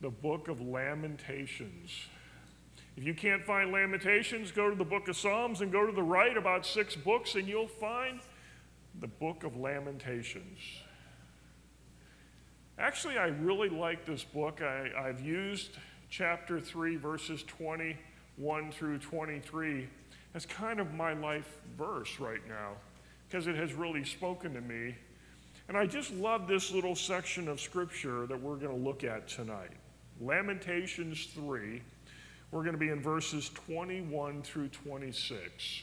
the book of Lamentations. If you can't find Lamentations, go to the book of Psalms and go to the right about 6 books and you'll find the book of Lamentations. Actually, I really like this book. I've used chapter 3, verses 21 through 23 as kind of my life verse right now because it has really spoken to me. And I just love this little section of scripture that we're going to look at tonight. Lamentations 3, we're going to be in verses 21 through 26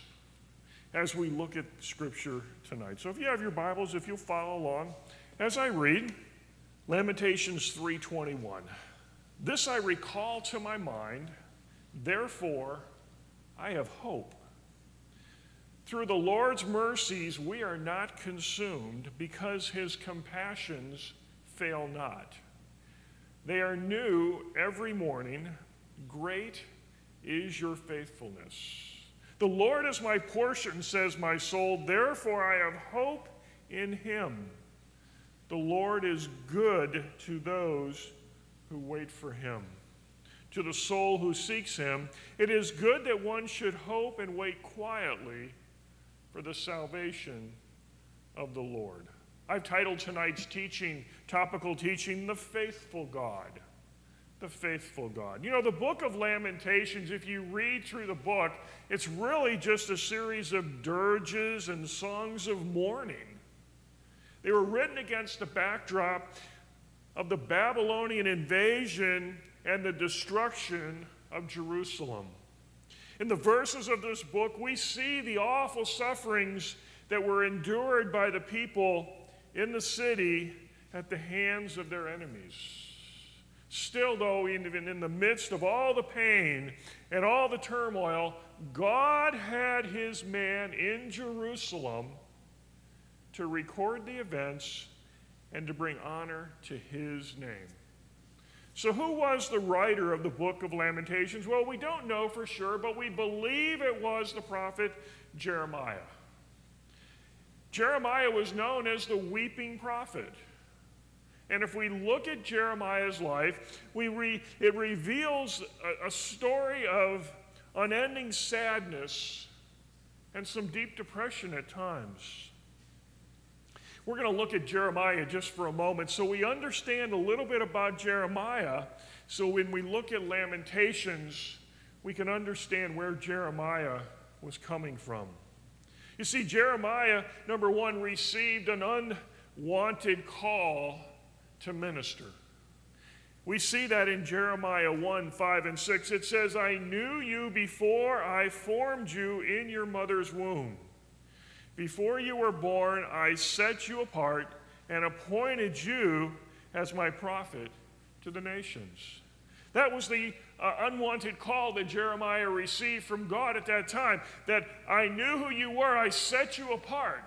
as we look at scripture tonight. So if you have your Bibles, if you'll follow along as I read, Lamentations 3:21. This I recall to my mind, therefore I have hope. Through the Lord's mercies we are not consumed, because his compassions fail not. They are new every morning. Great is your faithfulness. The Lord is my portion, says my soul, therefore I have hope in him. The Lord is good to those who wait for him. To the soul who seeks him, it is good that one should hope and wait quietly for the salvation of the Lord. I've titled tonight's topical teaching, The Faithful God. The Faithful God. You know, the book of Lamentations, if you read through the book, it's really just a series of dirges and songs of mourning. They were written against the backdrop of the Babylonian invasion and the destruction of Jerusalem. In the verses of this book, we see the awful sufferings that were endured by the people in the city at the hands of their enemies. Still, though, even in the midst of all the pain and all the turmoil, God had his man in Jerusalem to record the events and to bring honor to his name. So who was the writer of the book of Lamentations? Well, we don't know for sure, but we believe it was the prophet Jeremiah. Jeremiah was known as the weeping prophet. And if we look at Jeremiah's life, it reveals a story of unending sadness and some deep depression at times. We're going to look at Jeremiah just for a moment so we understand a little bit about Jeremiah, so when we look at Lamentations, we can understand where Jeremiah was coming from. You see, Jeremiah, number one, received an unwanted call to minister. We see that in Jeremiah 1, 5, and 6. It says, I knew you before I formed you in your mother's womb. Before you were born, I set you apart and appointed you as my prophet to the nations. That was the unwanted call that Jeremiah received from God at that time, that I knew who you were, I set you apart.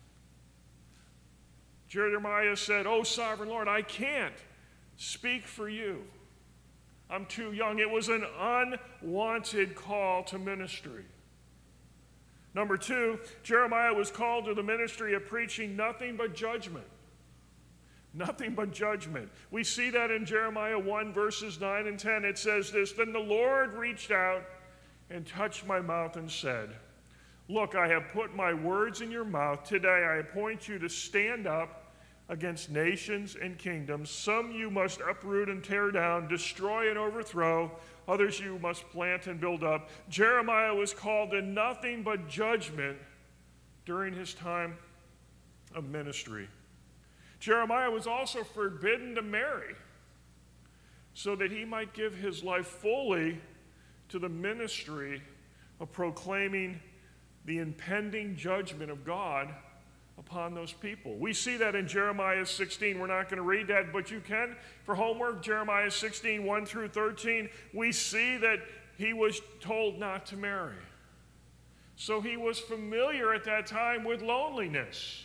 Jeremiah said, oh, sovereign Lord, I can't speak for you. I'm too young. It was an unwanted call to ministry. Number two, Jeremiah was called to the ministry of preaching nothing but judgment. Nothing but judgment. We see that in Jeremiah 1, verses 9 and 10. It says this, then the Lord reached out and touched my mouth and said, look, I have put my words in your mouth. Today I appoint you to stand up against nations and kingdoms. Some you must uproot and tear down, destroy and overthrow. Others you must plant and build up. Jeremiah was called to nothing but judgment during his time of ministry. Jeremiah was also forbidden to marry so that he might give his life fully to the ministry of proclaiming the impending judgment of God upon those people. We see that in Jeremiah 16. We're not going to read that, but you can for homework. Jeremiah 16, 1 through 13. We see that he was told not to marry. So he was familiar at that time with loneliness.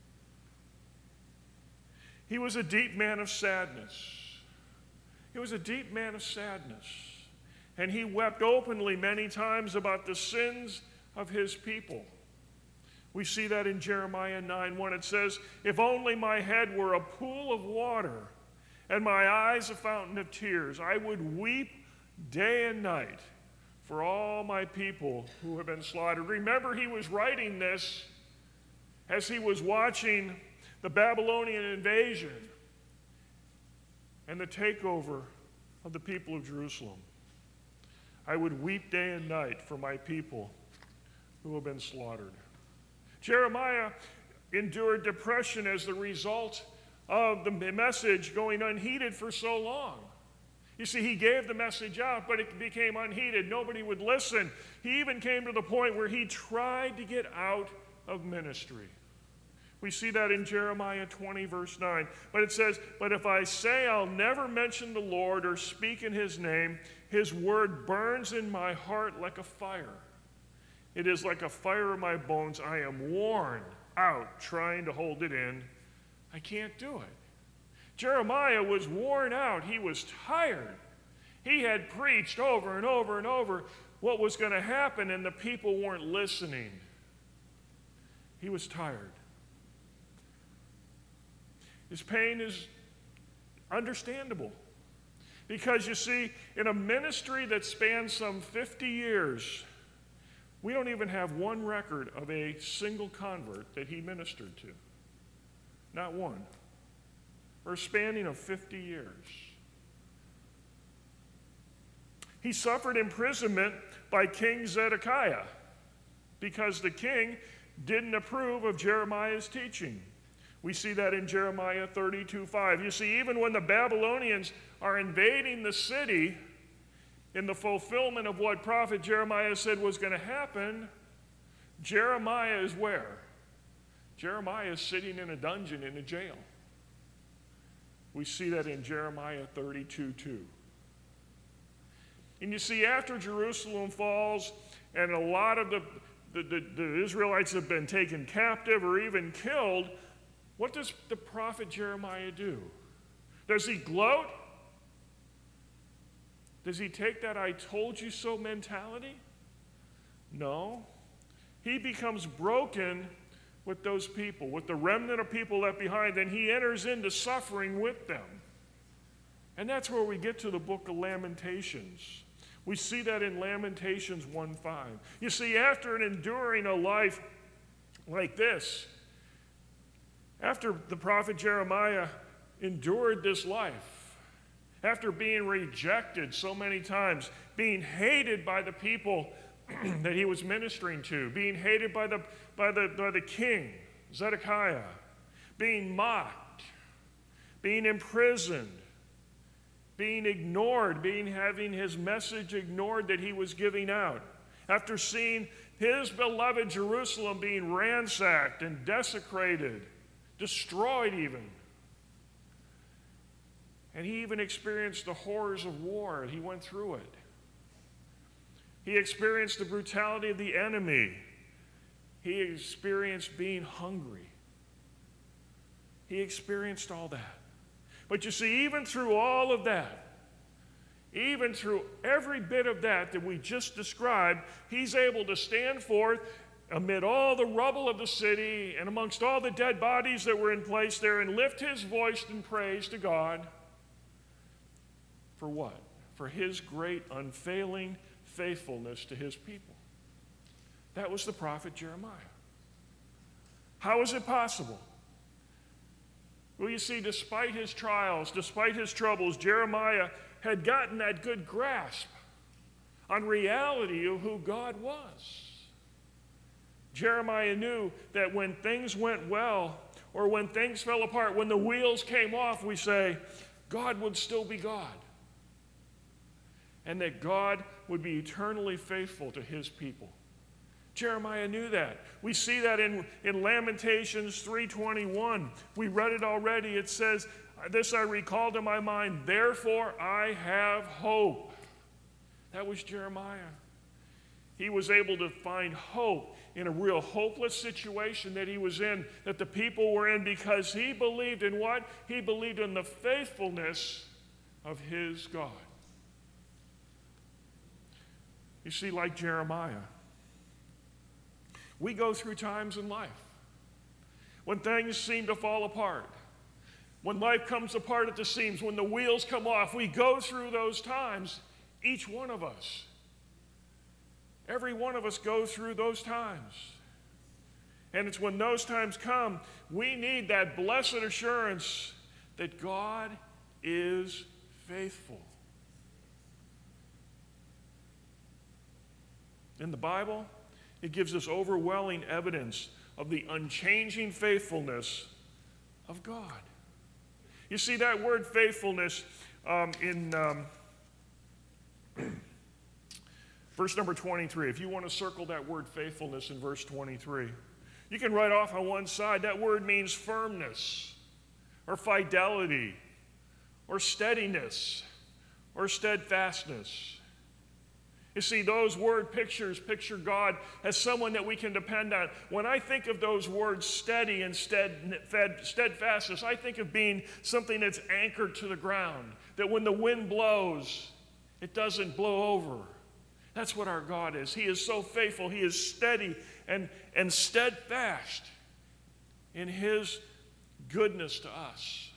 He was a deep man of sadness. He was a deep man of sadness. And he wept openly many times about the sins of his people. We see that in Jeremiah 9:1. It says, if only my head were a pool of water, and my eyes a fountain of tears. I would weep day and night for all my people who have been slaughtered. Remember, he was writing this as he was watching the Babylonian invasion and the takeover of the people of Jerusalem. I would weep day and night for my people who have been slaughtered. Jeremiah endured depression as the result of the message going unheeded for so long. You see, he gave the message out, but it became unheeded. Nobody would listen. He even came to the point where he tried to get out of ministry. We see that in Jeremiah 20, verse 9. But it says, "But if I say I'll never mention the Lord or speak in his name, his word burns in my heart like a fire. It is like a fire in my bones. I am worn out trying to hold it in. I can't do it." Jeremiah was worn out. He was tired. He had preached over and over and over what was going to happen, and the people weren't listening. He was tired. His pain is understandable. Because you see, in a ministry that spans some 50 years, we don't even have one record of a single convert that he ministered to. Not one. For a spanning of 50 years. He suffered imprisonment by King Zedekiah because the king didn't approve of Jeremiah's teaching. We see that in Jeremiah 32:5. You see, even when the Babylonians are invading the city, in the fulfillment of what prophet Jeremiah said was going to happen, Jeremiah is where? Jeremiah is sitting in a dungeon in a jail. We see that in Jeremiah 32:2. And you see, after Jerusalem falls and a lot of the Israelites have been taken captive or even killed, what does the prophet Jeremiah do? Does he gloat? Does he take that "I told you so" mentality? No. He becomes broken with those people, with the remnant of people left behind, and he enters into suffering with them. And that's where we get to the book of Lamentations. We see that in Lamentations 1:5. You see, after enduring a life like this, after the prophet Jeremiah endured this life, after being rejected so many times, being hated by the people that he was ministering to, being hated by the king, Zedekiah, being mocked, being imprisoned, being ignored, having his message ignored that he was giving out, after seeing his beloved Jerusalem being ransacked and desecrated, destroyed even. And he even experienced the horrors of war, and he went through it. He experienced the brutality of the enemy. He experienced being hungry. He experienced all that. But you see, even through all of that, even through every bit of that we just described, he's able to stand forth amid all the rubble of the city and amongst all the dead bodies that were in place there and lift his voice in praise to God. For what? For his great unfailing faithfulness to his people. That was the prophet Jeremiah. How is it possible? Well, you see, despite his trials, despite his troubles, Jeremiah had gotten that good grasp on reality of who God was. Jeremiah knew that when things went well or when things fell apart, when the wheels came off, we say, God would still be God. And that God would be eternally faithful to his people. Jeremiah knew that. We see that in Lamentations 3:21. We read it already. It says, "This I recall to my mind, therefore I have hope." That was Jeremiah. He was able to find hope in a real hopeless situation that he was in, that the people were in, because he believed in what? He believed in the faithfulness of his God. You see, like Jeremiah, we go through times in life when things seem to fall apart, when life comes apart at the seams, when the wheels come off, we go through those times, each one of us. Every one of us go through those times. And it's when those times come, we need that blessed assurance that God is faithful. In the Bible, it gives us overwhelming evidence of the unchanging faithfulness of God. You see that word faithfulness in verse number 23. If you want to circle that word faithfulness in verse 23, you can write off on one side that word means firmness or fidelity or steadiness or steadfastness. You see, those word pictures picture God as someone that we can depend on. When I think of those words steady and steadfastness, I think of being something that's anchored to the ground, that when the wind blows, it doesn't blow over. That's what our God is. He is so faithful. He is steady and steadfast in His goodness to us.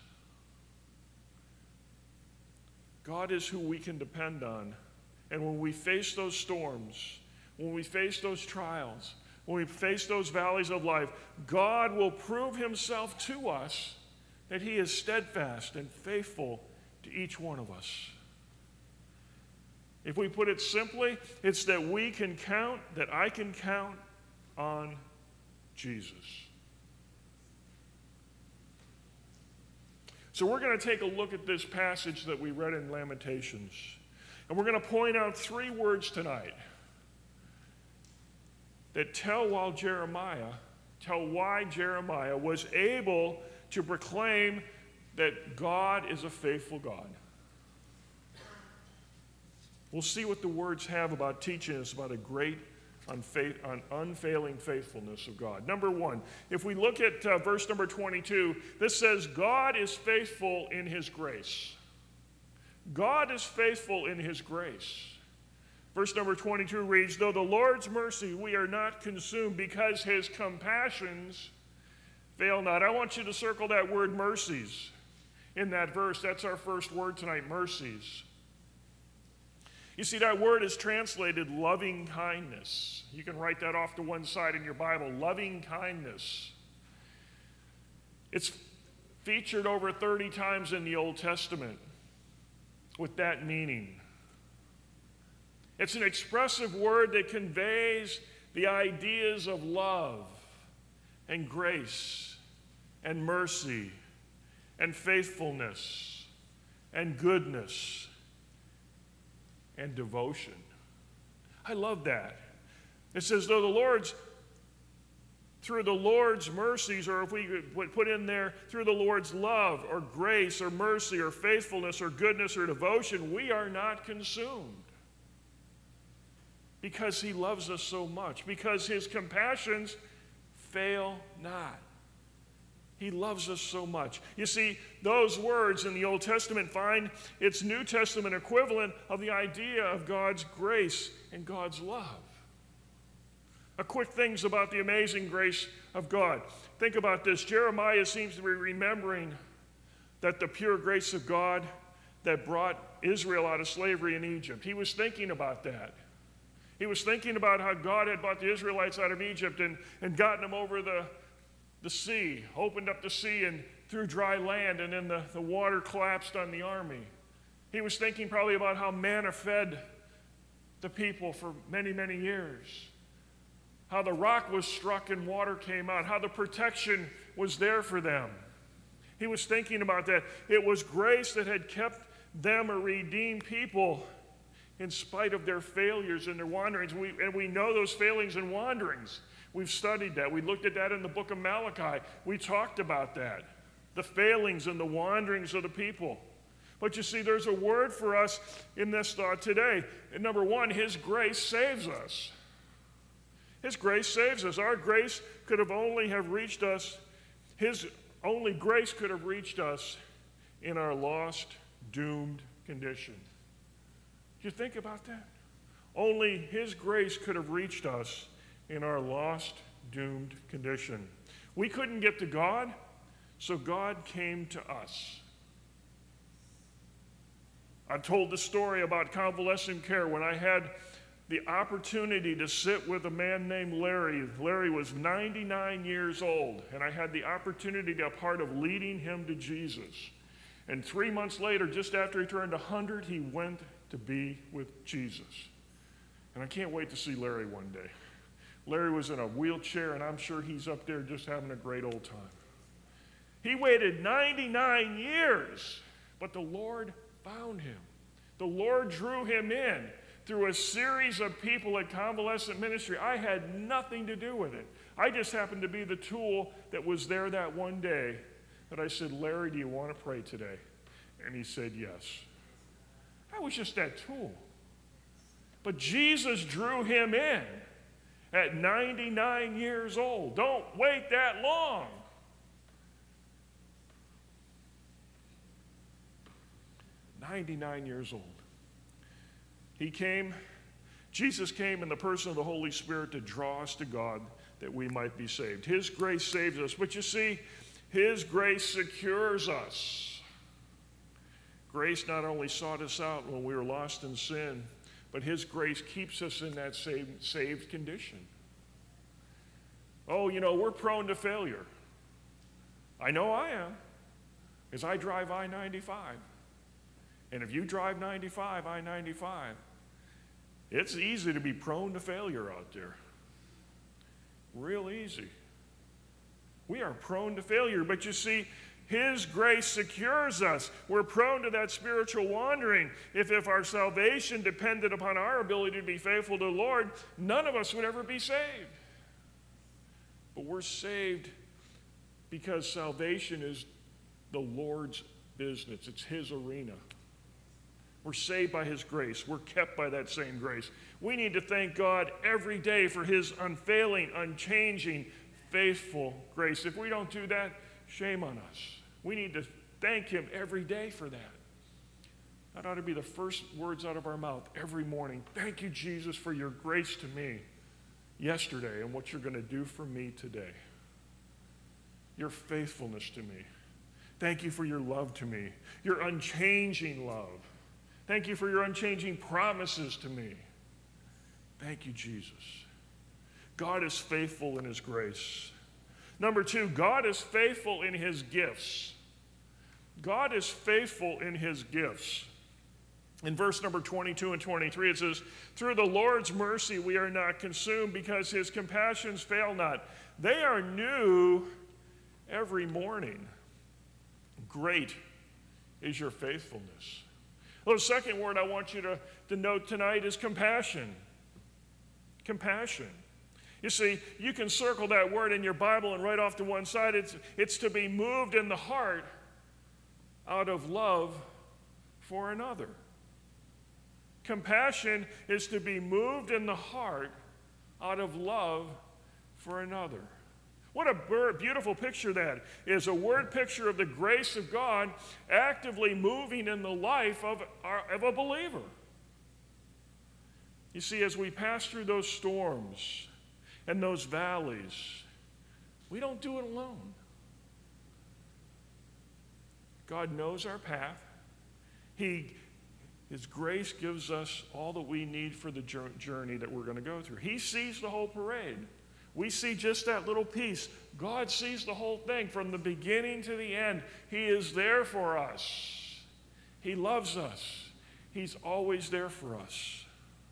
God is who we can depend on. And when we face those storms, when we face those trials, when we face those valleys of life, God will prove Himself to us that He is steadfast and faithful to each one of us. If we put it simply, it's that we can count, that I can count on Jesus. So we're going to take a look at this passage that we read in Lamentations. And we're going to point out 3 words tonight that tell why Jeremiah was able to proclaim that God is a faithful God. We'll see what the words have about teaching us about a great, unfailing faithfulness of God. Number 1, if we look at verse number 22, this says, God is faithful in His grace. God is faithful in His grace. Verse number 22 reads, though the Lord's mercy, we are not consumed because His compassions fail not. I want you to circle that word mercies in that verse. That's our first word tonight, mercies. You see, that word is translated loving kindness. You can write that off to one side in your Bible, loving kindness. It's featured over 30 times in the Old Testament with that meaning. It's an expressive word that conveys the ideas of love and grace and mercy and faithfulness and goodness and devotion. I love that. It says, through the Lord's mercies, or if we could put in there, through the Lord's love or grace or mercy or faithfulness or goodness or devotion, we are not consumed. Because He loves us so much. Because His compassions fail not. He loves us so much. You see, those words in the Old Testament find its New Testament equivalent of the idea of God's grace and God's love. A quick things about the amazing grace of God. Think about this. Jeremiah seems to be remembering that the pure grace of God that brought Israel out of slavery in Egypt. He was thinking about that. He was thinking about how God had brought the Israelites out of Egypt and gotten them over the sea, opened up the sea and through dry land, and then the water collapsed on the army. He was thinking probably about how manna fed the people for many, many years. How the rock was struck and water came out, how the protection was there for them. He was thinking about that. It was grace that had kept them a redeemed people in spite of their failures and their wanderings. And we know those failings and wanderings. We've studied that. We looked at that in the book of Malachi. We talked about that. The failings and the wanderings of the people. But you see, there's a word for us in this thought today. And number 1, His grace saves us. His grace saves us. Our grace could have only have reached us. His only grace could have reached us in our lost, doomed condition. Do you think about that? Only His grace could have reached us in our lost, doomed condition. We couldn't get to God, So God came to us. I've told the story about convalescent care when I had the opportunity to sit with a man named Larry. Larry was 99 years old, and I had the opportunity to be a part of leading him to Jesus. And 3 months later, just after he turned 100, he went to be with Jesus. And I can't wait to see Larry one day. Larry was in a wheelchair, and I'm sure he's up there just having a great old time. He waited 99 years, but the Lord found him. The Lord drew him in through a series of people at Convalescent Ministry. I had nothing to do with it. I just happened to be the tool that was there that one day that I said, Larry, do you want to pray today? And he said, yes. I was just that tool. But Jesus drew him in at 99 years old. Don't wait that long. "99 years old. Jesus came in the person of the Holy Spirit to draw us to God that we might be saved. His grace saves us. But you see, His grace secures us. Grace not only sought us out when we were lost in sin, but His grace keeps us in that saved condition. Oh, we're prone to failure. I know I am, because I drive I-95. And if you drive I-95, it's easy to be prone to failure out there. Real easy. We are prone to failure, but you see, His grace secures us. We're prone to that spiritual wandering. If our salvation depended upon our ability to be faithful to the Lord, none of us would ever be saved. But we're saved because salvation is the Lord's business. It's His arena. We're saved by His grace. We're kept by that same grace. We need to thank God every day for His unfailing, unchanging, faithful grace. If we don't do that, shame on us. We need to thank Him every day for that. That ought to be the first words out of our mouth every morning. Thank you, Jesus, for your grace to me yesterday and what you're going to do for me today. Your faithfulness to me. Thank you for your love to me, your unchanging love. Thank you for your unchanging promises to me. Thank you, Jesus. God is faithful in His grace. Number 2, God is faithful in His gifts. God is faithful in His gifts. In verse number 22 and 23, it says, "Through the Lord's mercy we are not consumed, because His compassions fail not. They are new every morning. Great is your faithfulness." Well, the second word I want you to note tonight is compassion. Compassion. You see, you can circle that word in your Bible and write off to one side. It's to be moved in the heart out of love for another. Compassion is to be moved in the heart out of love for another. What a beautiful picture that is. A word picture of the grace of God actively moving in the life of a believer. You see, as we pass through those storms and those valleys, we don't do it alone. God knows our path. His grace gives us all that we need for the journey that we're going to go through. He sees the whole parade. We see just that little piece. God sees the whole thing from the beginning to the end. He is there for us. He loves us. He's always there for us.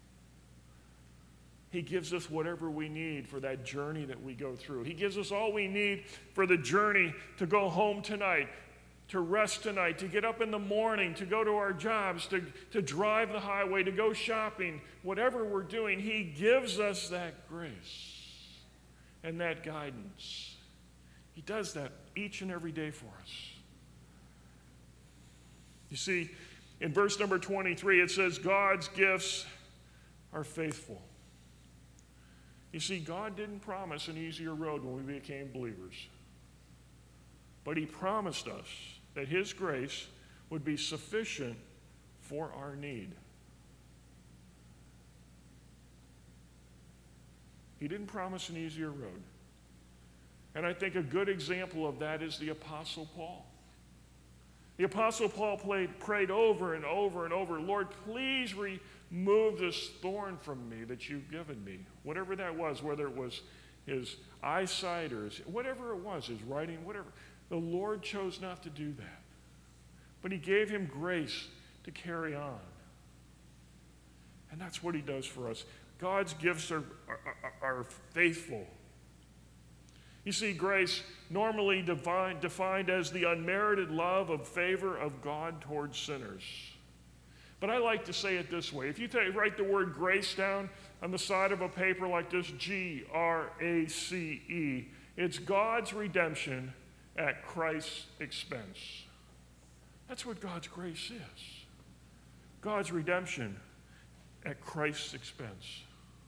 He gives us whatever we need for that journey that we go through. He gives us all we need for the journey to go home tonight, to rest tonight, to get up in the morning, to go to our jobs, to drive the highway, to go shopping. Whatever we're doing, He gives us that grace and that guidance. He does that each and every day for us. You see, in verse number 23, it says, God's gifts are faithful. You see, God didn't promise an easier road when we became believers. But He promised us that His grace would be sufficient for our need. He didn't promise an easier road. And I think a good example of that is the Apostle Paul. The Apostle Paul prayed over and over and over, Lord, please remove this thorn from me that you've given me. Whatever that was, whether it was his eyesight or whatever it was, his writing, whatever. The Lord chose not to do that. But he gave him grace to carry on. And that's what he does for us. God's gifts are faithful. You see, grace, normally defined as the unmerited love of favor of God towards sinners. But I like to say it this way. If you write the word grace down on the side of a paper like this, G-R-A-C-E, it's God's redemption at Christ's expense. That's what God's grace is. God's redemption at Christ's expense.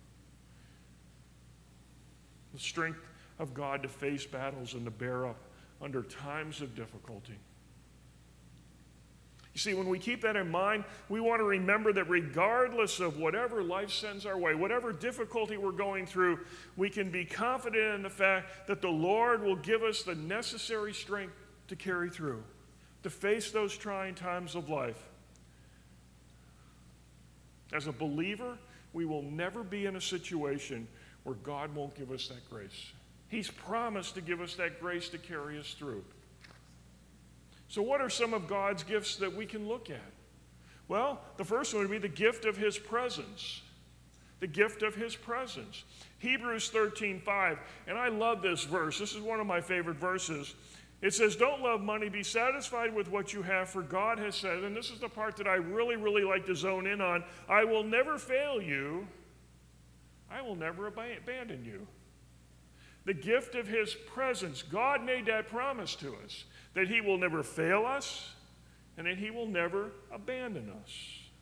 The strength of God to face battles and to bear up under times of difficulty. You see, when we keep that in mind, we want to remember that regardless of whatever life sends our way, whatever difficulty we're going through, we can be confident in the fact that the Lord will give us the necessary strength to carry through, to face those trying times of life. As a believer, we will never be in a situation where God won't give us that grace. He's promised to give us that grace to carry us through. So what are some of God's gifts that we can look at? Well, the first one would be the gift of his presence. The gift of his presence. Hebrews 13:5, and I love this verse. This is one of my favorite verses. It says, don't love money, be satisfied with what you have, for God has said, and this is the part that I really, really like to zone in on, I will never fail you, I will never abandon you. The gift of his presence. God made that promise to us, that he will never fail us and that he will never abandon us.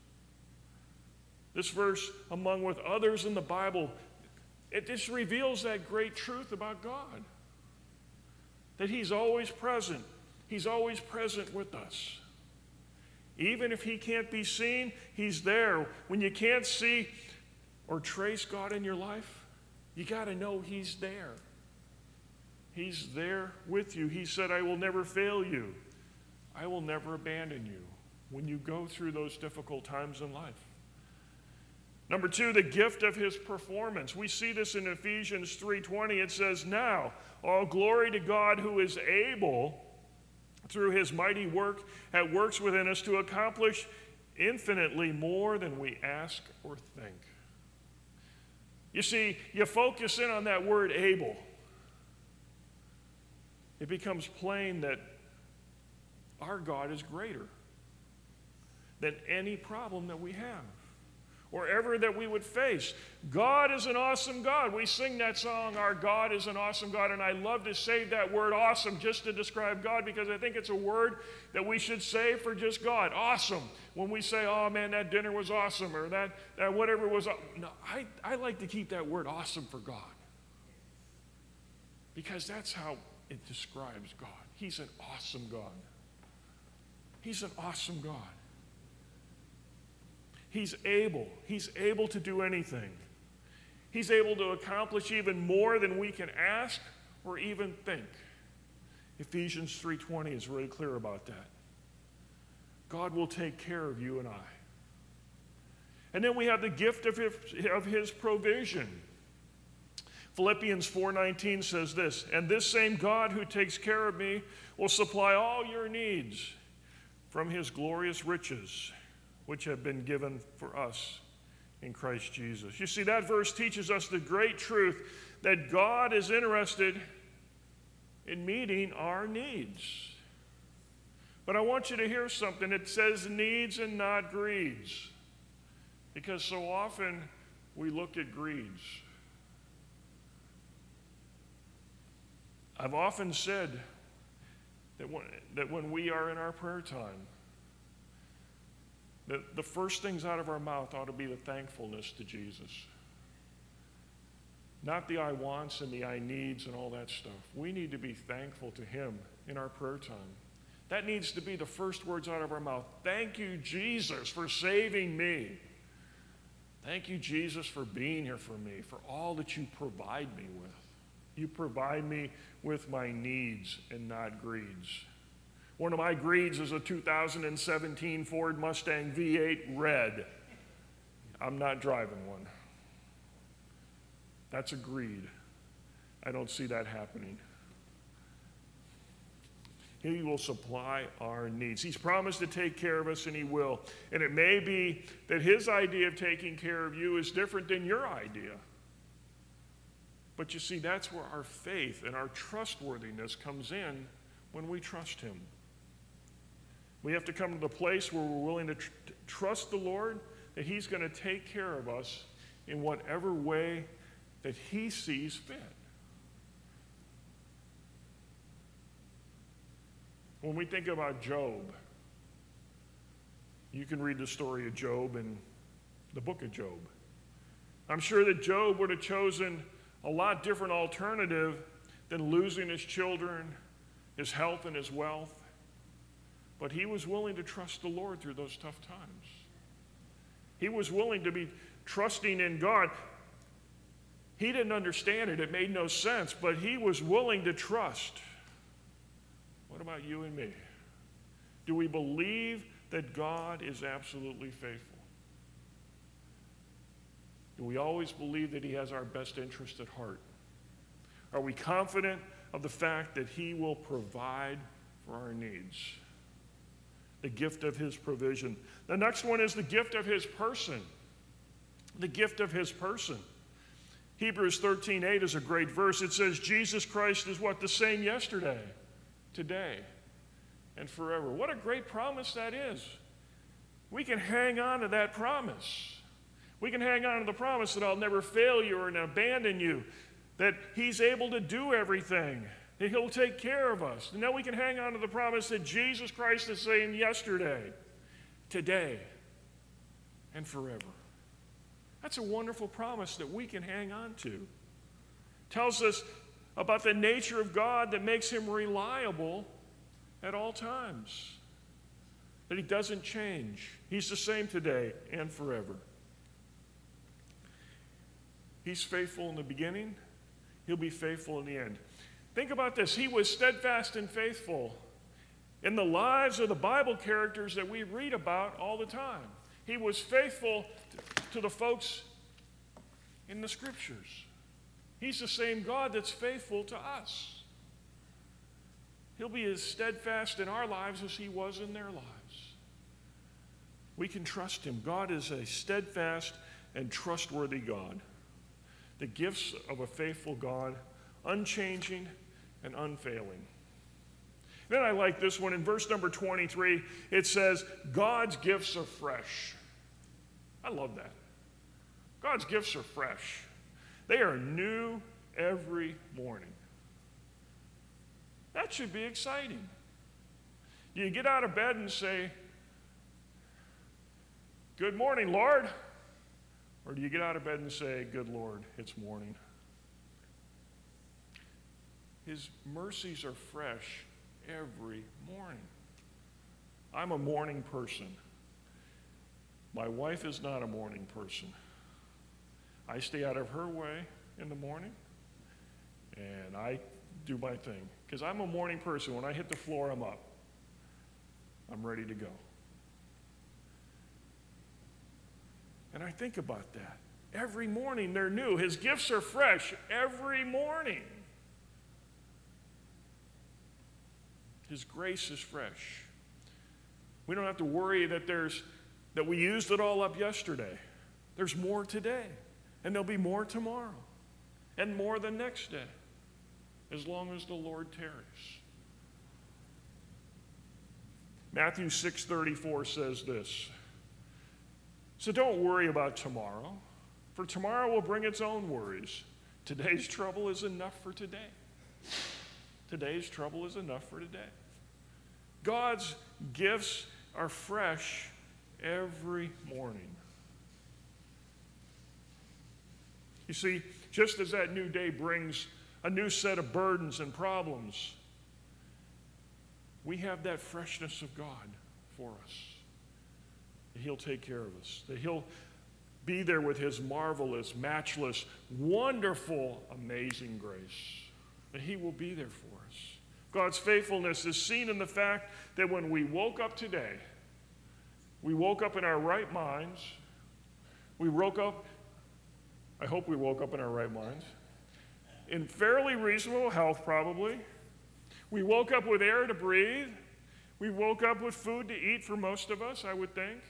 This verse, among with others in the Bible, it just reveals that great truth about God, that he's always present. He's always present with us. Even if he can't be seen, he's there. When you can't see or trace God in your life, you got to know he's there. He's there with you. He said, I will never fail you. I will never abandon you when you go through those difficult times in life. Number two, the gift of his performance. We see this in Ephesians 3:20. It says, now, all glory to God who is able, through his mighty work that works within us, to accomplish infinitely more than we ask or think. You see, you focus in on that word able. It becomes plain that our God is greater than any problem that we have or ever that we would face. God is an awesome God. We sing that song, Our God is an Awesome God, and I love to say that word awesome just to describe God because I think it's a word that we should say for just God. Awesome. When we say, oh man, that dinner was awesome, or that whatever was, no, I like to keep that word awesome for God because that's how it describes God. He's an awesome God. He's an awesome God. He's able to do anything. He's able to accomplish even more than we can ask or even think. Ephesians 3:20 is really clear about that. God will take care of you and I. And then we have the gift of his provision. Philippians 4:19 says this, and this same God who takes care of me will supply all your needs from his glorious riches, which have been given for us in Christ Jesus. You see, that verse teaches us the great truth that God is interested in meeting our needs. But I want you to hear something. It says needs and not greeds, because so often we look at greeds. I've often said that when we are in our prayer time, that the first things out of our mouth ought to be the thankfulness to Jesus. Not the I wants and the I needs and all that stuff. We need to be thankful to him in our prayer time. That needs to be the first words out of our mouth. Thank you, Jesus, for saving me. Thank you, Jesus, for being here for me, for all that you provide me with. You provide me with my needs and not greeds. One of my greeds is a 2017 Ford Mustang V8 red. I'm not driving one. That's a greed. I don't see that happening. He will supply our needs. He's promised to take care of us, and he will. And it may be that his idea of taking care of you is different than your idea. But you see, that's where our faith and our trustworthiness comes in when we trust him. We have to come to the place where we're willing to trust the Lord, that he's going to take care of us in whatever way that he sees fit. When we think about Job, you can read the story of Job in the book of Job. I'm sure that Job would have chosen a lot different alternative than losing his children, his health, and his wealth. But he was willing to trust the Lord through those tough times. He was willing to be trusting in God. He didn't understand it. It made no sense, but he was willing to trust. What about you and me? Do we believe that God is absolutely faithful? Do we always believe that he has our best interest at heart? Are we confident of the fact that he will provide for our needs? The gift of his provision. The next one is the gift of his person. The gift of his person. Hebrews 13:8 is a great verse. It says, Jesus Christ is what? The same yesterday, today, and forever. What a great promise that is. We can hang on to that promise. We can hang on to the promise that I'll never fail you or abandon you, that he's able to do everything, that he'll take care of us. And now we can hang on to the promise that Jesus Christ is the same yesterday, today, and forever. That's a wonderful promise that we can hang on to. Tells us about the nature of God that makes him reliable at all times. That he doesn't change. He's the same today and forever. He's faithful in the beginning. He'll be faithful in the end. Think about this. He was steadfast and faithful in the lives of the Bible characters that we read about all the time. He was faithful to the folks in the scriptures. He's the same God that's faithful to us. He'll be as steadfast in our lives as he was in their lives. We can trust him. God is a steadfast and trustworthy God. The gifts of a faithful God, unchanging and unfailing. Then I like this one. In verse number 23, it says, God's gifts are fresh. I love that. God's gifts are fresh. They are new every morning. That should be exciting. Do you get out of bed and say, good morning, Lord? Or do you get out of bed and say, good Lord, it's morning? His mercies are fresh every morning. I'm a morning person. My wife is not a morning person. I stay out of her way in the morning, and I do my thing. Because I'm a morning person. When I hit the floor, I'm up. I'm ready to go. And I think about that. Every morning they're new. His gifts are fresh every morning. His grace is fresh. We don't have to worry that we used it all up yesterday. There's more today. And there'll be more tomorrow. And more the next day. As long as the Lord tarries. Matthew 6:34 says this. So don't worry about tomorrow, for tomorrow will bring its own worries. Today's trouble is enough for today. Today's trouble is enough for today. God's gifts are fresh every morning. You see, just as that new day brings a new set of burdens and problems, we have that freshness of God for us. That he'll take care of us. That he'll be there with his marvelous, matchless, wonderful, amazing grace. and he will be there for us. God's faithfulness is seen in the fact that when we woke up today, we woke up in our right minds. We woke up, I hope we woke up in our right minds, in fairly reasonable health probably. We woke up with air to breathe. We woke up with food to eat for most of us, I would think.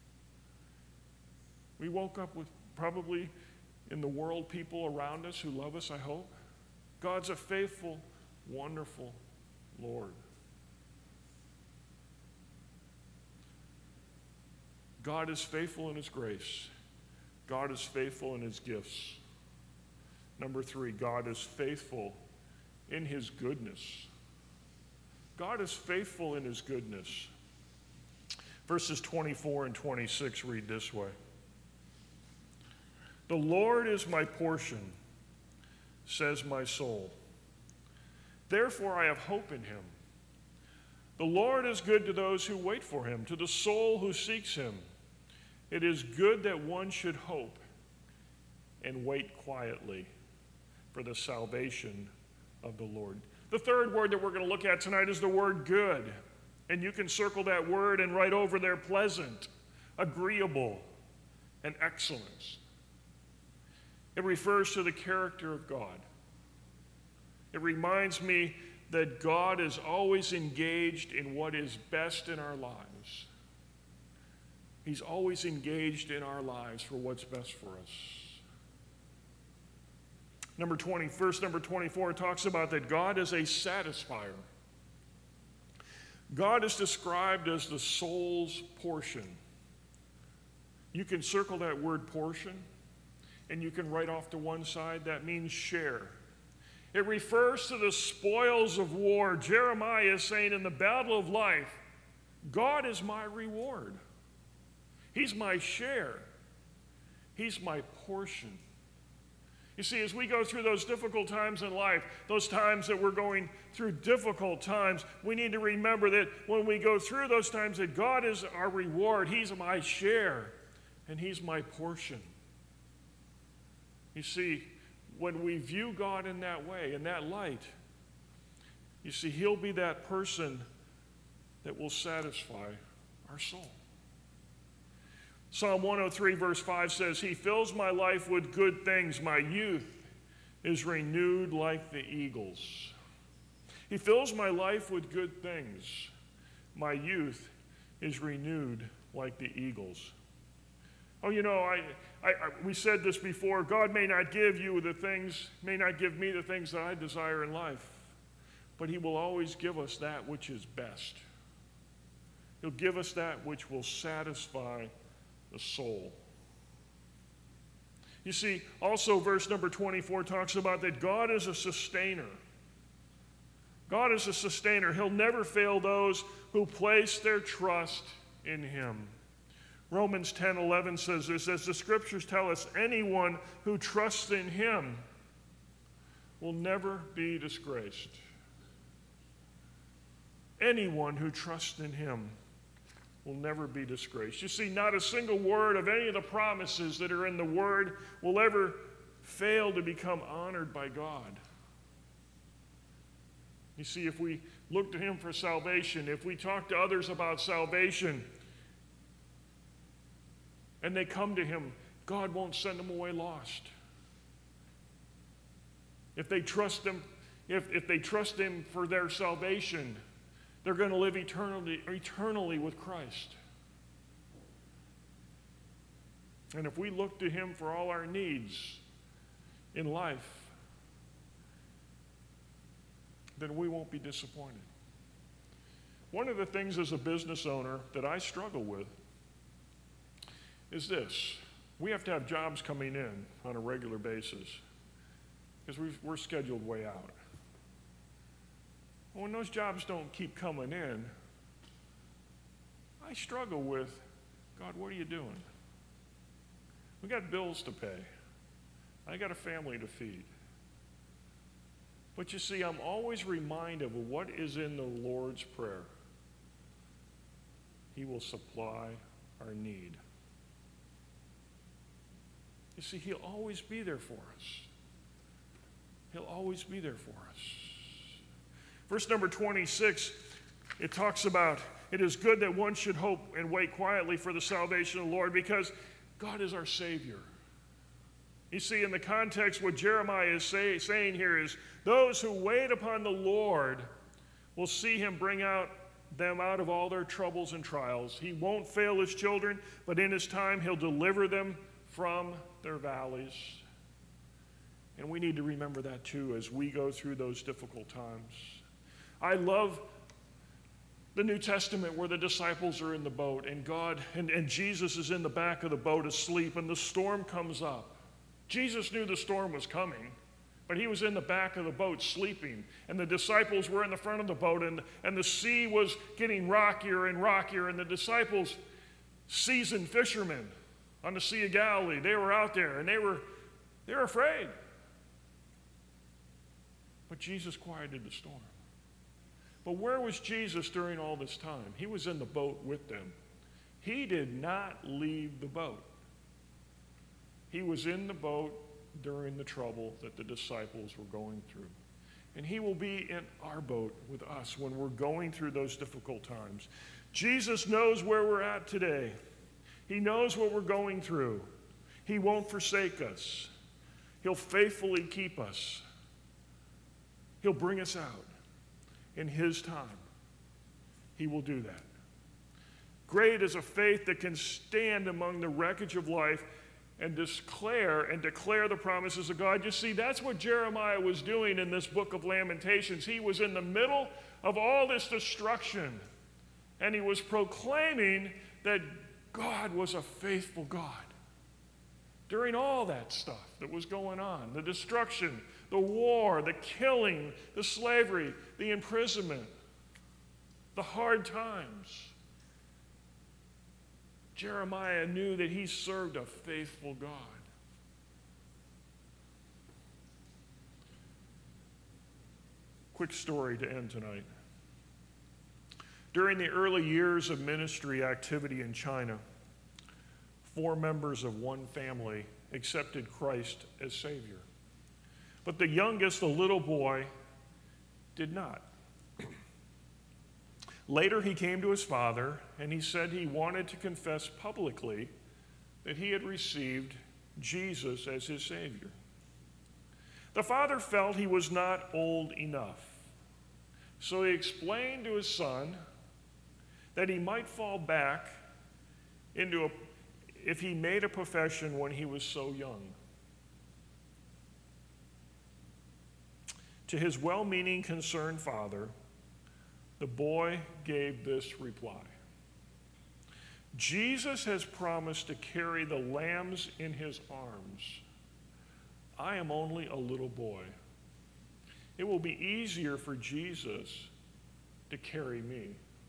We woke up with probably in the world people around us who love us, I hope. God's a faithful, wonderful Lord. God is faithful in his grace. God is faithful in his gifts. Number 3, God is faithful in his goodness. God is faithful in his goodness. Verses 24 and 26 read this way. The Lord is my portion, says my soul. Therefore I have hope in him. The Lord is good to those who wait for him, to the soul who seeks him. It is good that one should hope and wait quietly for the salvation of the Lord. The third word that we're going to look at tonight is the word good. And you can circle that word and write over there pleasant, agreeable, and excellence. It refers to the character of God. It reminds me that God is always engaged in what is best in our lives. He's always engaged in our lives for what's best for us. Verse number 24 talks about that God is a satisfier. God is described as the soul's portion. You can circle that word portion, and you can write off to one side. That means share. It refers to the spoils of war. Jeremiah is saying in the battle of life, God is my reward. He's my share. He's my portion. You see, as we go through those difficult times in life, those times that we're going through difficult times, we need to remember that when we go through those times that God is our reward. He's my share, and he's my portion. You see, when we view God in that way, in that light, you see, he'll be that person that will satisfy our soul. Psalm 103 verse 5 says, he fills my life with good things. My youth is renewed like the eagles. He fills my life with good things. My youth is renewed like the eagles. Oh, you know, we said this before. God may not give you the things, may not give me the things that I desire in life, but he will always give us that which is best. He'll give us that which will satisfy the soul. You see, also verse number 24 talks about that God is a sustainer. God is a sustainer. He'll never fail those who place their trust in him. Romans 10:11 says this, as the scriptures tell us, anyone who trusts in him will never be disgraced. Anyone who trusts in him will never be disgraced. You see, not a single word of any of the promises that are in the word will ever fail to become honored by God. You see, if we look to him for salvation, if we talk to others about salvation, and they come to him, God won't send them away lost. If they trust him, if they trust him for their salvation, they're going to live eternally with Christ. And if we look to him for all our needs in life, then we won't be disappointed. One of the things as a business owner that I struggle with is this. We have to have jobs coming in on a regular basis because we're scheduled way out. When those jobs don't keep coming in, I struggle with, God, what are you doing? We got bills to pay. I got a family to feed. But you see, I'm always reminded of what is in the Lord's Prayer. He will supply our need. You see, he'll always be there for us. He'll always be there for us. Verse number 26, it talks about, it is good that one should hope and wait quietly for the salvation of the Lord, because God is our Savior. You see, in the context, what Jeremiah is saying here is, those who wait upon the Lord will see him bring them out of all their troubles and trials. He won't fail his children, but in his time he'll deliver them from their valleys. And we need to remember that too as we go through those difficult times. I love the New Testament where the disciples are in the boat and God and Jesus is in the back of the boat asleep, and the storm comes up. Jesus knew the storm was coming, but he was in the back of the boat sleeping, and the disciples were in the front of the boat, and the sea was getting rockier and rockier, and the disciples, seasoned fishermen on the Sea of Galilee, they were out there, and they were afraid. But Jesus quieted the storm. But where was Jesus during all this time? He was in the boat with them. He did not leave the boat. He was in the boat during the trouble that the disciples were going through. And he will be in our boat with us when we're going through those difficult times. Jesus knows where we're at today. He knows what we're going through. He won't forsake us. He'll faithfully keep us. He'll bring us out in his time. He will do that. Great is a faith that can stand among the wreckage of life and declare the promises of God. You see, that's what Jeremiah was doing in this book of Lamentations. He was in the middle of all this destruction, and he was proclaiming that God was a faithful God. During all that stuff that was going on, the destruction, the war, the killing, the slavery, the imprisonment, the hard times, Jeremiah knew that he served a faithful God. Quick story to end tonight. During the early years of ministry activity in China, 4 members of one family accepted Christ as Savior. But the youngest, a little boy, did not. Later, he came to his father, and he said he wanted to confess publicly that he had received Jesus as his Savior. The father felt he was not old enough, so he explained to his son that he might fall back if he made a profession when he was so young. To his well-meaning, concerned father, the boy gave this reply: Jesus has promised to carry the lambs in his arms. I am only a little boy. It will be easier for Jesus to carry me.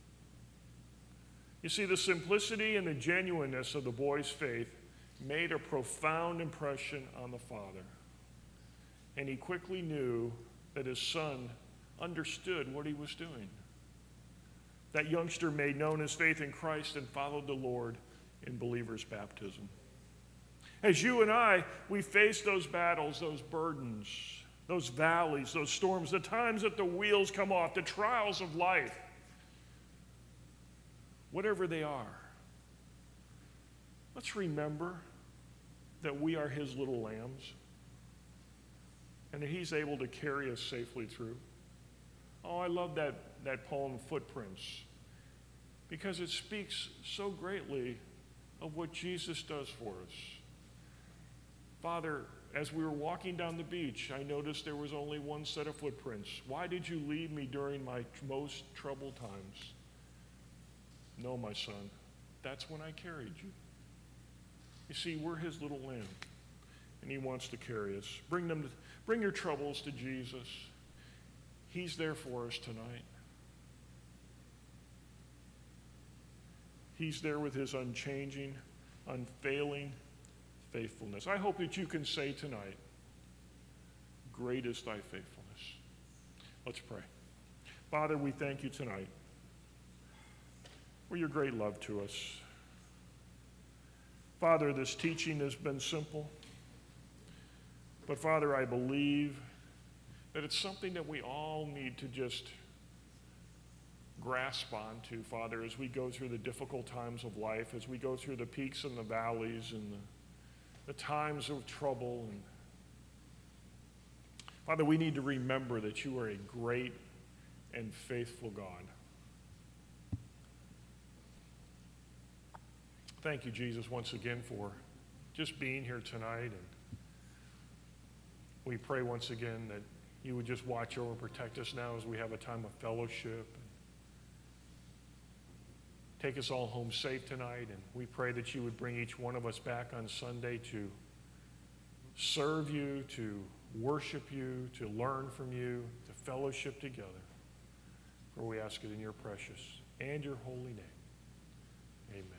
You see, the simplicity and the genuineness of the boy's faith made a profound impression on the father. And he quickly knew that his son understood what he was doing. That youngster made known his faith in Christ and followed the Lord in believer's baptism. As you and I, we face those battles, those burdens, those valleys, those storms, the times that the wheels come off, the trials of life, whatever they are, let's remember that we are his little lambs and that he's able to carry us safely through. Oh, I love that poem, Footprints, because it speaks so greatly of what Jesus does for us. Father, as we were walking down the beach, I noticed there was only one set of footprints. Why did you leave me during my most troubled times? No, my son, that's when I carried you. You see, we're his little lamb, and he wants to carry us. Bring your troubles to Jesus. He's there for us tonight. He's there with his unchanging, unfailing faithfulness. I hope that you can say tonight, great is thy faithfulness. Let's pray. Father, we thank you tonight for your great love to us. Father, this teaching has been simple, but Father, I believe that it's something that we all need to just grasp onto, Father, as we go through the difficult times of life, as we go through the peaks and the valleys and the times of trouble. And Father, we need to remember that you are a great and faithful God. Thank you, Jesus, once again for just being here tonight. And we pray once again that you would just watch over and protect us now as we have a time of fellowship. Take us all home safe tonight, and we pray that you would bring each one of us back on Sunday to serve you, to worship you, to learn from you, to fellowship together. For we ask it in your precious and your holy name. Amen.